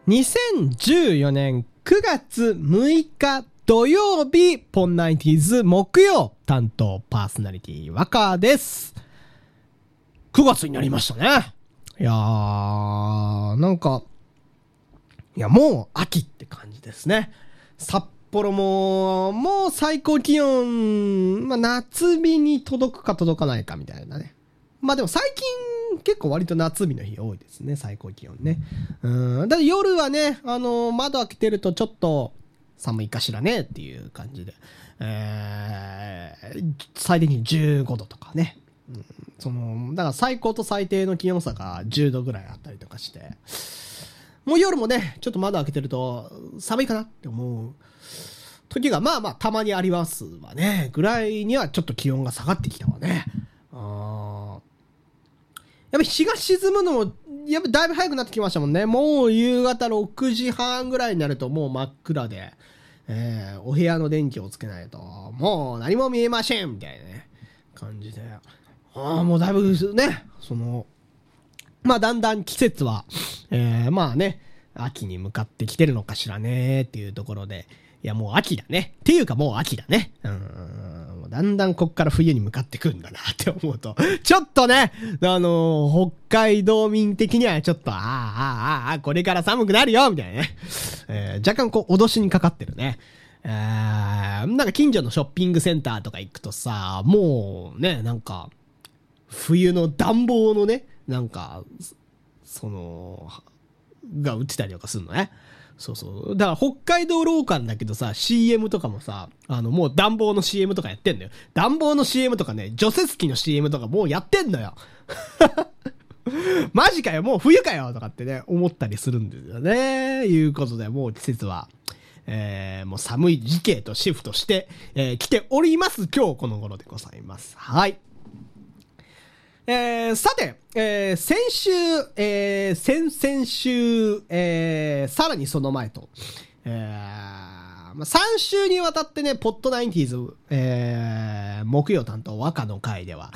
2014年9月6日土曜日、ポンナイティーズ木曜担当パーソナリティ若です。9月になりましたね。いやー、なんか、いやもう秋って感じですね。札幌もう最高気温、夏日に届くか届かないかみたいなね。でも最近結構割と夏日の日多いですね、最高気温ね。だって夜はね、窓開けてるとちょっと寒いかしらねっていう感じで、最低に15度とかね。だから最高と最低の気温差が10度ぐらいあったりとかして、もう夜もね、ちょっと窓開けてると寒いかなって思う時がたまにありますわね。ぐらいにはちょっと気温が下がってきたわね。やっぱ日が沈むのもやっぱだいぶ早くなってきましたもんね。もう夕方6時半ぐらいになるともう真っ暗で、お部屋の電気をつけないともう何も見えませんみたいなね感じで、もうだいぶね、だんだん季節は、秋に向かってきてるのかしらねっていうところで、いやもう秋だねっていうかもう秋だね。だんだんこっから冬に向かってくるんだなって思うと、ちょっとね、北海道民的にはちょっと、これから寒くなるよみたいなね。若干脅しにかかってるね。なんか近所のショッピングセンターとか行くとさ、もうね、なんか、冬の暖房のね、なんか、が売ってたりとかするのね。そう。だから北海道ローカルだけどさ、CM とかもさ、もう暖房の CM とかやってんのよ。暖房の CM とかね、除雪機の CM とかもうやってんのよ。マジかよ、もう冬かよとかってね、思ったりするんですよね。いうことで、もう季節は、もう寒い時期へとシフトして、来ております。今日この頃でございます。はい。さて、先週、先々週、さらにその前と、3週にわたってね、ポッドナインティーズ、木曜担当和歌の会では、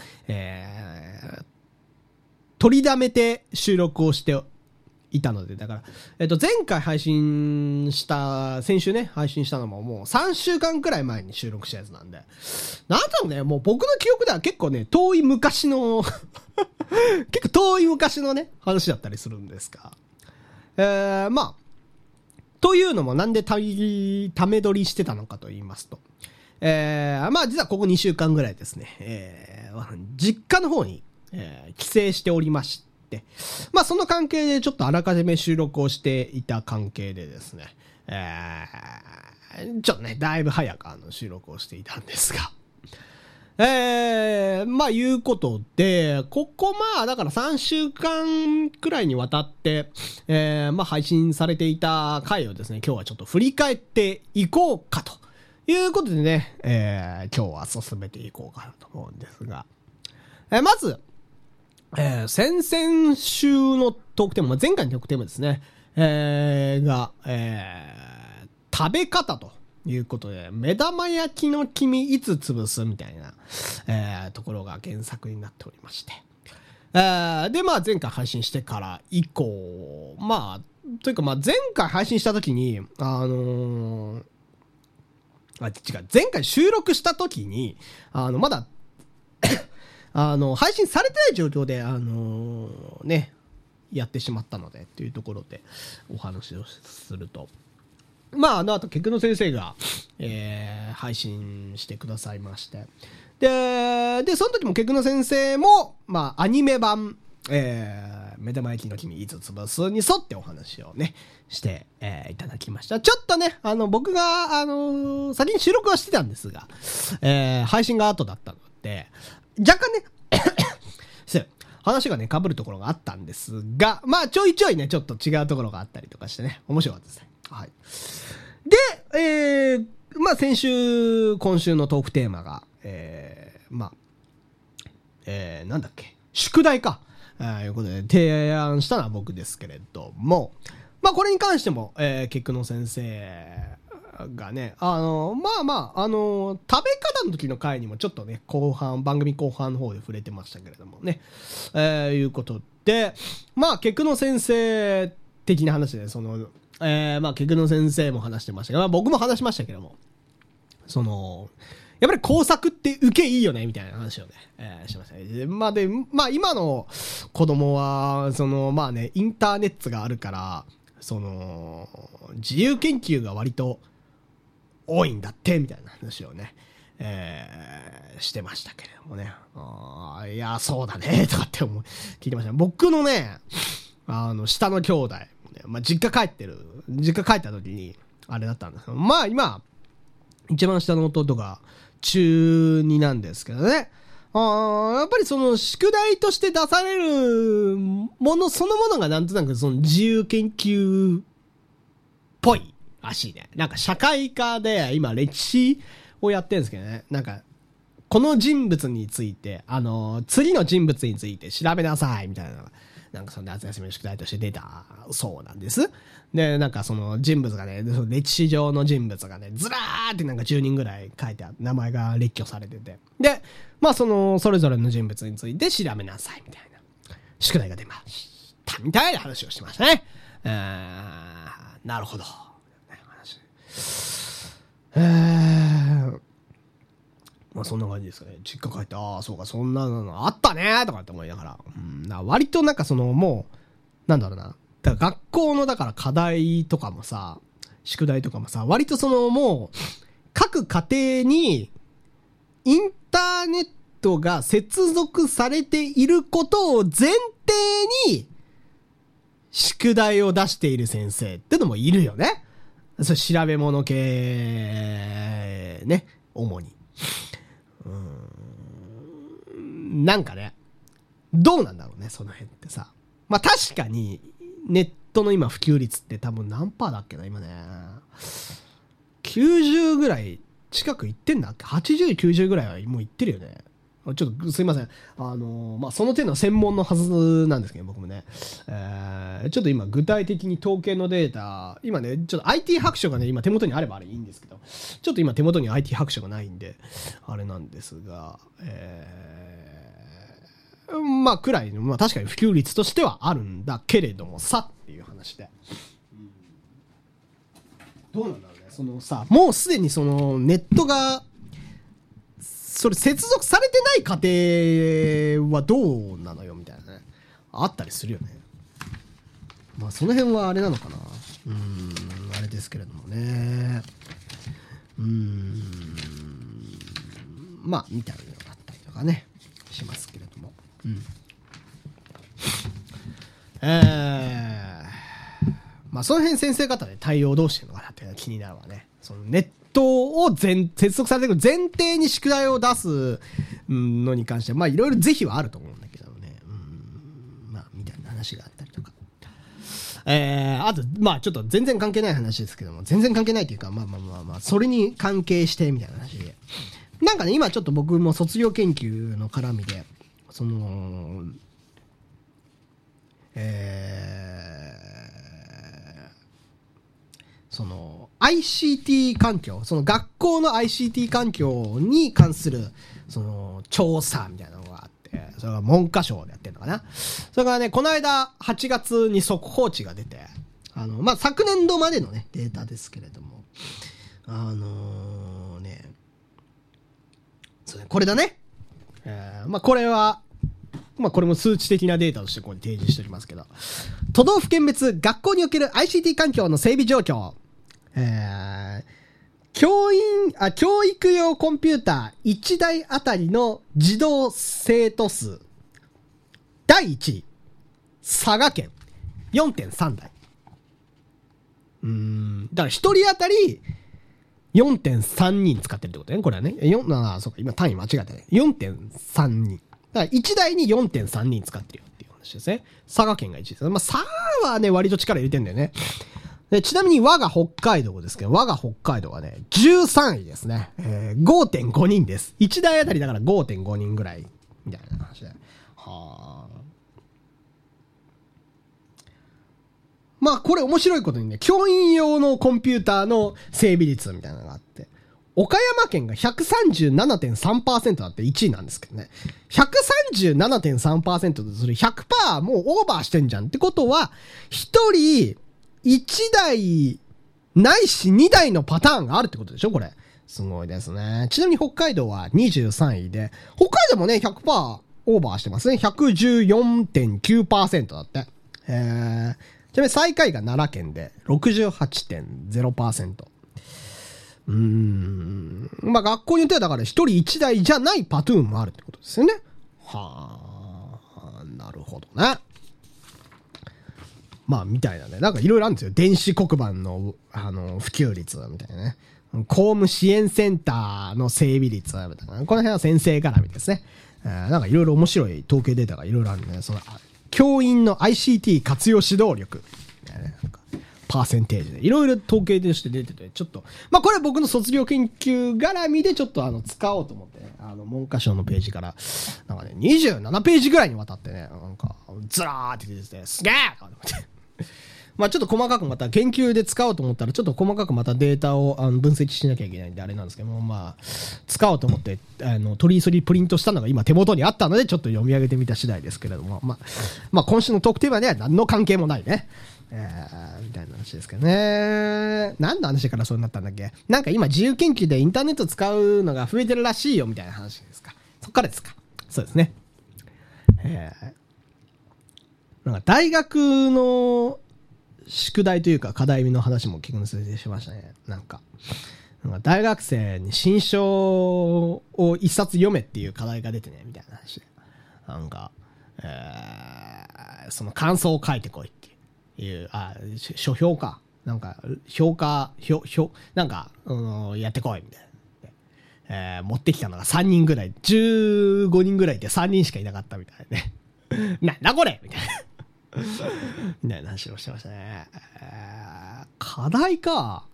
取りだめて収録をしていたので、だから、前回先週ね、配信したのももう3週間くらい前に収録したやつなんで、なんだろうね、もう僕の記憶では結構ね、遠い昔の、結構遠い昔のね、話だったりするんですが、というのもなんでため撮りしてたのかと言いますと、実はここ2週間ぐらいですね、実家の方に、帰省しておりまして、その関係でちょっとあらかじめ収録をしていた関係でですね、ちょっとね、だいぶ早く収録をしていたんですが、いうことで、ここだから3週間くらいにわたって、配信されていた回をですね、今日はちょっと振り返っていこうかということでね、今日は進めていこうかなと思うんですが、まず、先々週のトークテーマ、前回のトークテーマですね、食べ方ということで、目玉焼きの黄身いつ潰すみたいな、ところが原作になっておりまして。で、前回配信してから以降、というか前回配信した時に、前回収録した時に、まだ、配信されてない状況で、やってしまったので、というところでお話をすると。あと、ケクノ先生が、配信してくださいまして。で、その時もケクノ先生も、アニメ版、目玉焼きの黄身いつ潰すに沿ってお話をね、して、いただきました。ちょっとね、僕が、先に収録はしてたんですが、配信が後だったので、若干ね、話がね、被るところがあったんですが、ちょいちょいね、ちょっと違うところがあったりとかしてね、面白かったですね。はい。で、先週、今週のトークテーマが、なんだっけ、宿題か。いうことで、提案したのは僕ですけれども、これに関しても、ケクノ先生がね、食べ方の時の回にもちょっとね、番組後半の方で触れてましたけれどもね、いうことで、ケクノ先生的な話で、 まあ、ケグの先生も話してましたけど、まあ、僕も話しましたけども、やっぱり工作って受けいいよねみたいな話をね、しましたね。まあ今の子供は、まあね、インターネットがあるから、自由研究が割と多いんだって、みたいな話をね、してましたけれどもね。いや、そうだね、とかって聞いてました。僕のね、下の兄弟、まあ実家帰った時に、あれだったんですけど、まあ今、一番下の弟が中2なんですけどね。やっぱり宿題として出されるものそのものがなんとなく自由研究っぽいらしいね。なんか社会科で今歴史をやってるんですけどね。なんか、この人物について、次の人物について調べなさいみたいな。なんか夏休みの宿題として出たそうなんです。で、なんか人物がね、歴史上の人物がね、ずらーってなんか10人ぐらい書いてあって、名前が列挙されてて。で、まあそれぞれの人物について調べなさいみたいな宿題が出ましたみたいな話をしてましたね。なるほど。まあそんな感じですかね。実家帰って、そうか、そんなのあったねとかって思いながら。割となんかもう、なんだろうな。だから学校のだから課題とかもさ、宿題とかもさ、割ともう、各家庭に、インターネットが接続されていることを前提に、宿題を出している先生ってのもいるよね。それ調べ物系、ね、主に。なんかね、どうなんだろうね、その辺ってさ。まあ確かに、ネットの今普及率って多分何パーだっけな、今ね。90ぐらい近くいってんだっけ ?80、90ぐらいはもういってるよね。ちょっとすいません。まあその点の専門のはずなんですけど、僕もね。ちょっと今具体的に統計のデータ、今ね、ちょっと IT 白書がね、今手元にあればあれいいんですけど、ちょっと今手元に IT 白書がないんで、あれなんですが、まあくらいの、まあ確かに普及率としてはあるんだけれどもさっていう話で。どうなんだろうね。さ、もうすでにネットが、それ接続されてない家庭はどうなのよみたいなね。あったりするよね。まあその辺はあれなのかな。あれですけれどもね。まあみたいなのがあったりとかね。しますけれども。まあその辺先生方で対応どうしてるのかなっていうのが気になるわね。ネットを接続されてる前提に宿題を出すのに関しては、まあいろいろ是非はあると思うんだけどね。まあみたいな話があったりとか。あと、まあちょっと全然関係ない話ですけども、全然関係ないというか、まあ、それに関係してみたいな話で。なんかね、今ちょっと僕も卒業研究の絡みで、ICT 環境、学校の ICT 環境に関する、調査みたいなのがあって、それが文科省でやってるのかな。それからね、この間8月に速報値が出て、まあ、昨年度までのね、データですけれども、これだね。まあ、これは、まあ、これも数値的なデータとしてここに提示しておりますけど、都道府県別学校における ICT 環境の整備状況、教育用コンピューター1台あたりの児童生徒数。第1位、佐賀県 4.3 台。だから1人当たり 4.3 人使ってるってことね。これはね。そうか、今単位間違ってね。4.3 人。だから1台に 4.3 人使ってるよっていう話ですね。佐賀県が1位です。まあ、佐賀はね、割と力入れてんだよね。でちなみに我が北海道ですけど、我が北海道はね、13位ですね。5.5 人です。1台あたりだから 5.5 人ぐらい、みたいな話で。はぁ。まあ、これ面白いことにね、教員用のコンピューターの整備率みたいなのがあって、岡山県が 137.3% だって1位なんですけどね。137.3% とする 100% もうオーバーしてんじゃんってことは、1人 1台ないし2台のパターンがあるってことでしょこれ。すごいですね。ちなみに北海道は23位で、北海道もね、100% オーバーしてますね。114.9% だって。ちなみに最下位が奈良県で 68.0%。まあ学校によってはだから1人1台じゃないパトゥーンもあるってことですよね。はあ、なるほどね。まあみたいなね。なんかいろいろあるんですよ。電子黒板の普及率みたいなね。公務支援センターの整備率みたいな。この辺は先生絡みですね。なんかいろいろ面白い統計データがいろいろあるんで、その教員の ICT 活用指導力。なんかパーセンテージでいろいろ統計として出てて、ちょっと、まあこれは僕の卒業研究絡みでちょっと使おうと思ってね、文科省のページから、なんかね、27ページぐらいにわたってね、なんか、ずらーって出てて、すげーと思って。まあちょっと細かくまた研究で使おうと思ったら、ちょっと細かくまたデータを分析しなきゃいけないんであれなんですけども、まあ、使おうと思って、取り急ぎプリントしたのが今手元にあったので、ちょっと読み上げてみた次第ですけれども、まあ今週のトークテーマには何の関係もないね。みたいな話ですけどね。何の話からそうなったんだっけ？なんか今自由研究でインターネット使うのが増えてるらしいよみたいな話ですか。そっからですか。そうですね。なんか大学の宿題というか課題の話も結構続いてしましたね。なんか大学生に新書を一冊読めっていう課題が出てね、みたいな話で。なんか、その感想を書いてこいっていう、書評か。なんか、なんか、やってこい、みたいな。持ってきたのが3人ぐらい、15人ぐらいで3人しかいなかったみたいね。なんだこれみたいな。みたいな話をしてましたね。課題か。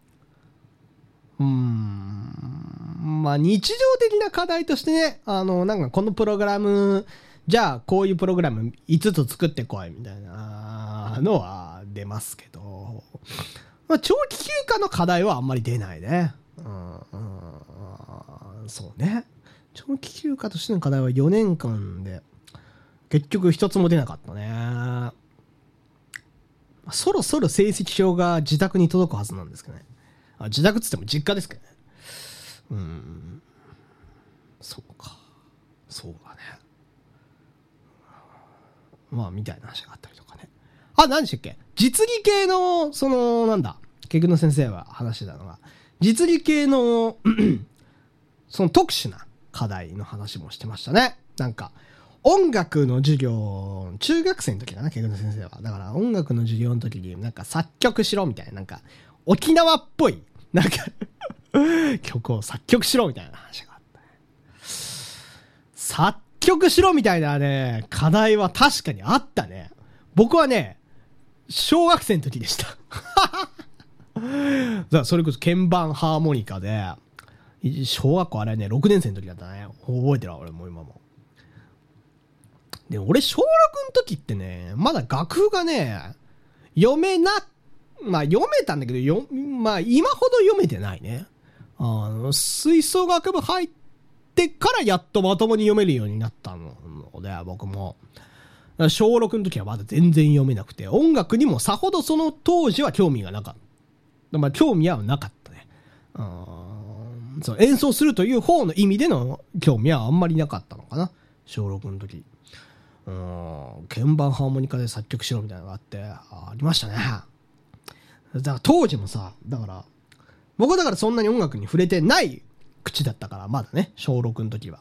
まあ日常的な課題としてね、なんかこのプログラム、じゃあこういうプログラム5つ作ってこいみたいなのは出ますけど、まあ、長期休暇の課題はあんまり出ないね。そうね。長期休暇としての課題は4年間で結局一つも出なかったね。そろそろ成績表が自宅に届くはずなんですけどね。自宅っつっても実家ですけどね。そうか。そうだね。まあ、みたいな話があったりとかね。何でしたっけ？実技系の、ケグの先生は話してたのが、実技系の、その特殊な課題の話もしてましたね。なんか、音楽の授業、中学生の時かな、ケグの先生は。だから音楽の授業の時になんか作曲しろみたいな、なんか沖縄っぽい、なんか曲を作曲しろみたいな話があった、ね。作曲しろみたいなね、課題は確かにあったね。僕はね、小学生の時でした。だからそれこそ鍵盤ハーモニカで、小学校あれね、6年生の時だったね。覚えてるわ、俺も今も。で、俺、小6の時ってね、まだ楽譜がね、まあ読めたんだけど、まあ今ほど読めてないね。吹奏楽部入ってからやっとまともに読めるようになったので、僕も。小6の時はまだ全然読めなくて、音楽にもさほどその当時は興味がなかった。まあ興味はなかったね。そう演奏するという方の意味での興味はあんまりなかったのかな。小6の時。鍵盤ハーモニカで作曲しろみたいなのがあって、ありましたね。だから当時もさ、僕はだからそんなに音楽に触れてない口だったから、まだね、小6の時は。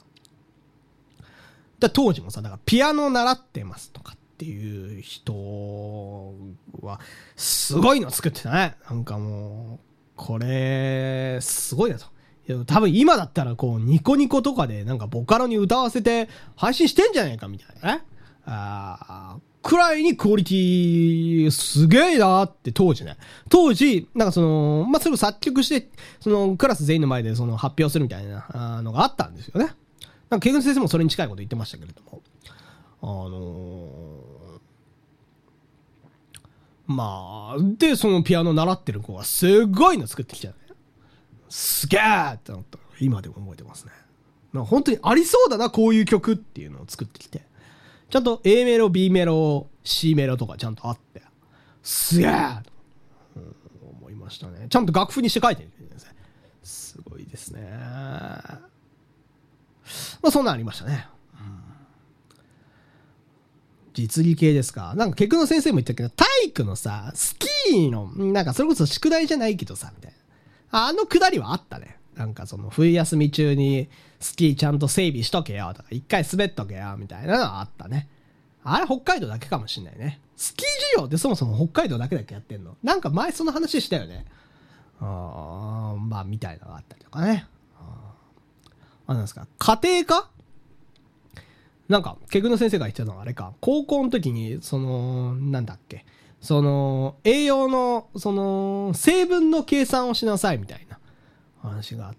当時もさ、だからピアノ習ってますとかっていう人は、すごいの作ってたね。なんかもう、これ、すごいなと。多分今だったらこう、ニコニコとかでなんかボカロに歌わせて配信してんじゃないかみたいなね。くらいにクオリティすげえなーって当時ね。当時、なんかそれを作曲して、クラス全員の前で発表するみたいなのがあったんですよね。なんかケグン先生もそれに近いこと言ってましたけれども。まあ、で、そのピアノ習ってる子がすごいの作ってきちゃうね。すげーってなった。今でも覚えてますね。なんか本当にありそうだな、こういう曲っていうのを作ってきて。ちゃんと A メロ、B メロ、C メロとかちゃんとあって。すげーと思って。 思いましたね。ちゃんと楽譜にして書いてるんですね。すごいですね。まあそんなんありましたね。実技系ですか。なんか結局の先生も言ったけど、体育のさ、スキーの、なんかそれこそ宿題じゃないけどさ、みたいな。あのくだりはあったね。なんかその冬休み中にスキーちゃんと整備しとけよとか、一回滑っとけよみたいなのはあったね。あれ北海道だけかもしんないね。スキー授業ってそもそも北海道だけやってんの？なんか前その話したよね。まあみたいなのがあったりとかね。なんですか、家庭科？なんか、ケグの先生が言ってたのはあれか、高校の時に、なんだっけ、栄養の、成分の計算をしなさいみたいな話があって、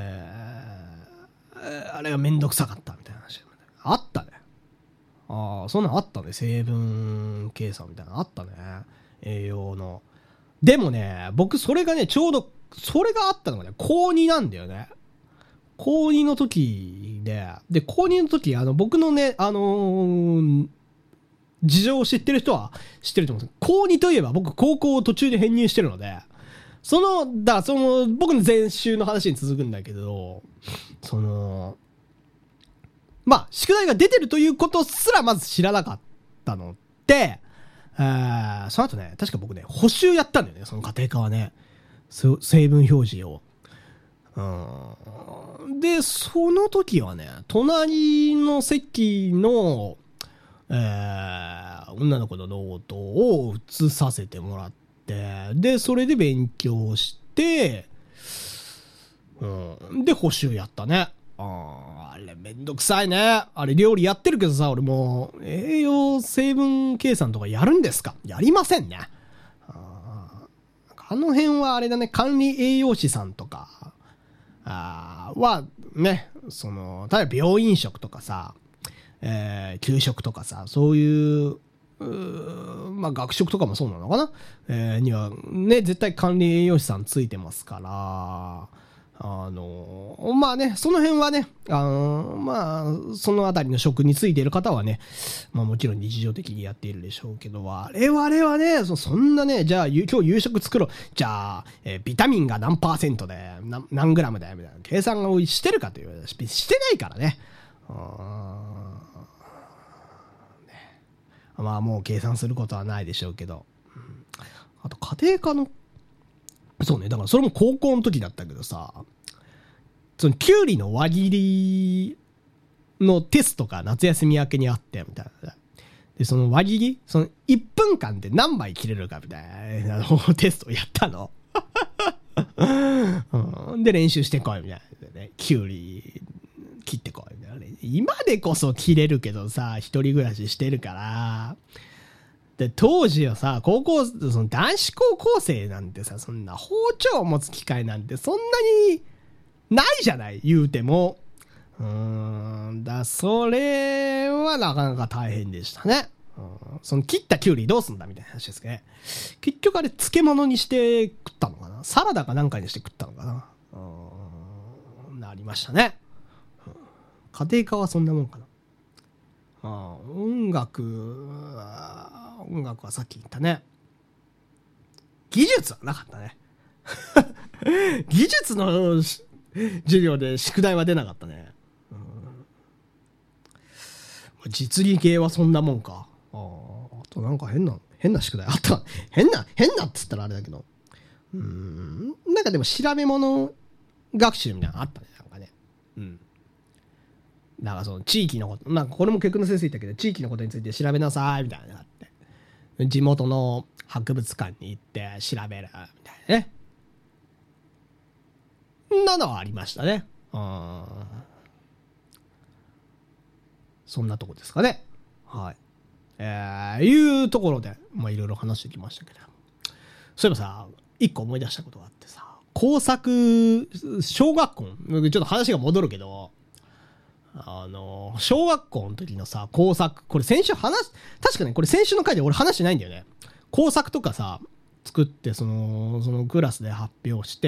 あれがめんどくさかったみたいな話。あったね。そんなのあったね。成分計算みたいなのあったね。栄養の。でもね、僕それがね、ちょうど、それがあったのがね、高2なんだよね。高2の時で、高2の時、僕のね、事情を知ってる人は知ってると思うんです。高2といえば僕高校を途中で編入してるので、僕の前週の話に続くんだけど、まあ、宿題が出てるということすらまず知らなかったので、その後ね、確か僕ね、補習やったんだよね、その家庭科はね。成分表示を。で、その時はね、隣の席の、女の子のノートを写させてもらって、で、それで勉強して、で、補習やったね。あれめんどくさいね。あれ料理やってるけどさ、俺もう栄養成分計算とかやるんですか？やりませんね。あの辺はあれだね、管理栄養士さんとか、は、ね、例えば病院食とかさ、給食とかさ、そういう、まあ、学食とかもそうなのかな、には、ね、絶対管理栄養士さんついてますから、まあね、その辺はね、まあ、そのあたりの職についている方はね、まあもちろん日常的にやっているでしょうけど、我々はね、そんなね、じゃあ今日夕食作ろう。じゃあ、ビタミンが何%で、何グラムだよ、みたいな計算をしてるかという、してないからね。まあもう計算することはないでしょうけど。あと家庭科の、そうね、だからそれも高校の時だったけどさ、キュウリの輪切りのテストが夏休み明けにあって、みたいな。で、その輪切り1分間で何枚切れるかみたいなテストをやったの。で、練習してこい、みたいな、ね。キュウリ切ってこい、みたいなね。今でこそ切れるけどさ、一人暮らししてるから、で、当時はさ、男子高校生なんてさ、そんな包丁を持つ機会なんてそんなにないじゃない、言うても。それはなかなか大変でしたね。切ったキュウリどうすんだみたいな話ですけどね。結局あれ漬物にして食ったのかな、サラダかなんかにして食ったのかな、なりましたね。家庭科はそんなもんかな。音楽はさっき言ったね。技術はなかったね。技術の授業で宿題は出なかったね。実技系はそんなもんか。あとなんか変な宿題あった。変なって言ったらあれだけど。なんかでも調べ物学習みたいなのあったね。なんかね。なんか地域のこと、なんかこれも結局の先生言ったけど、地域のことについて調べなさいみたいなのがあって、地元の博物館に行って調べるみたいなね。なのはありましたね。そんなとこですかね。はい。いうところで、まあいろいろ話してきましたけど。そういえばさ、一個思い出したことがあってさ、工作、小学校、ちょっと話が戻るけど、小学校の時のさ、工作、これ確かね、これ先週の回で俺話してないんだよね。工作とかさ、作って、そのクラスで発表して、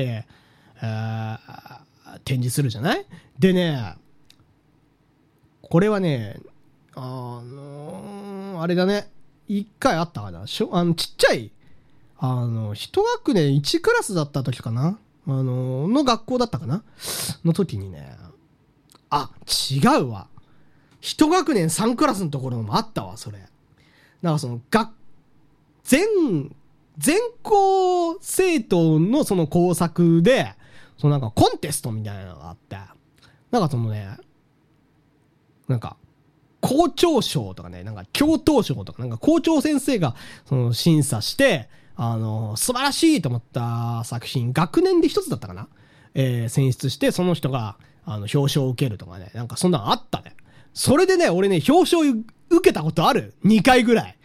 展示するじゃない？でね、これはね、あれだね、一回あったかな。ちっちゃい、 一学年1クラスだった時かなの学校だったかなの時にね、違うわ。一学年3クラスのところもあったわ、それ。なんかその、全校生徒のその工作で、そのなんかコンテストみたいなのがあって、なんかそのね、なんか、校長賞とかね、なんか教頭賞とか、なんか校長先生がその審査して、素晴らしいと思った作品、学年で一つだったかな選出して、その人が、表彰を受けるとかね、なんかそんなのあったね。それでね、俺ね、表彰受けたことある ?2 回ぐらい。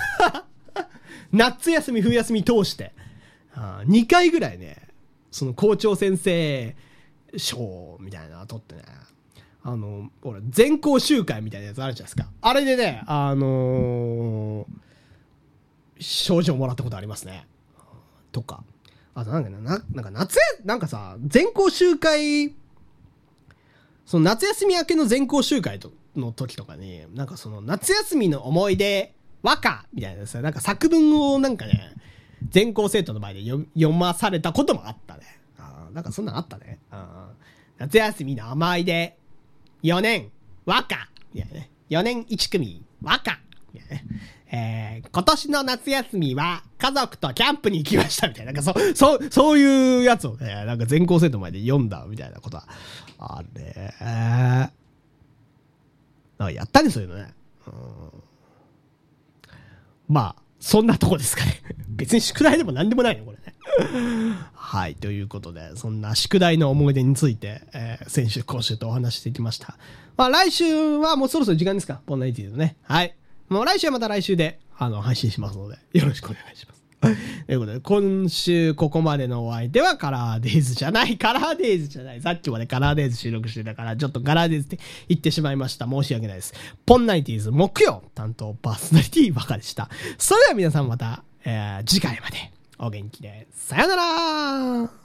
夏休み、冬休み通して。2回ぐらいね、その校長先生賞みたいなの取ってね。ほら、全校集会みたいなやつあるじゃないですか。あれでね、賞状もらったことありますね。とか。あとなんかさ、全校集会、その夏休み明けの全校集会の時とかに、なんかその夏休みの思い出、和歌みたいなさ、なんか作文をなんかね、全校生徒の前で読まされたこともあったね。なんかそんなのあったね。夏休みの思い出、4年和歌みたいなね。4年1組和歌みたいなね。今年の夏休みは家族とキャンプに行きましたみたいな。なんかそういうやつをね、なんか全校生徒の前で読んだみたいなことはあるね。なんかやったね、そういうのね。まあ、そんなとこですかね。別に宿題でも何でもないの、これね。はい。ということで、そんな宿題の思い出について、先週、今週とお話してきました。まあ、来週はもうそろそろ時間ですか？ポンナイティのね。はい。もう来週はまた来週で、配信しますので、よろしくお願いします。ということで、今週ここまでのお相手はカラーデイズじゃない。さっきまでカラーデイズ収録してたから、ちょっとカラーデイズって言ってしまいました。申し訳ないです。ポンナイティーズ木曜担当パーソナリティバカでした。それでは皆さんまた、次回までお元気で。さよなら。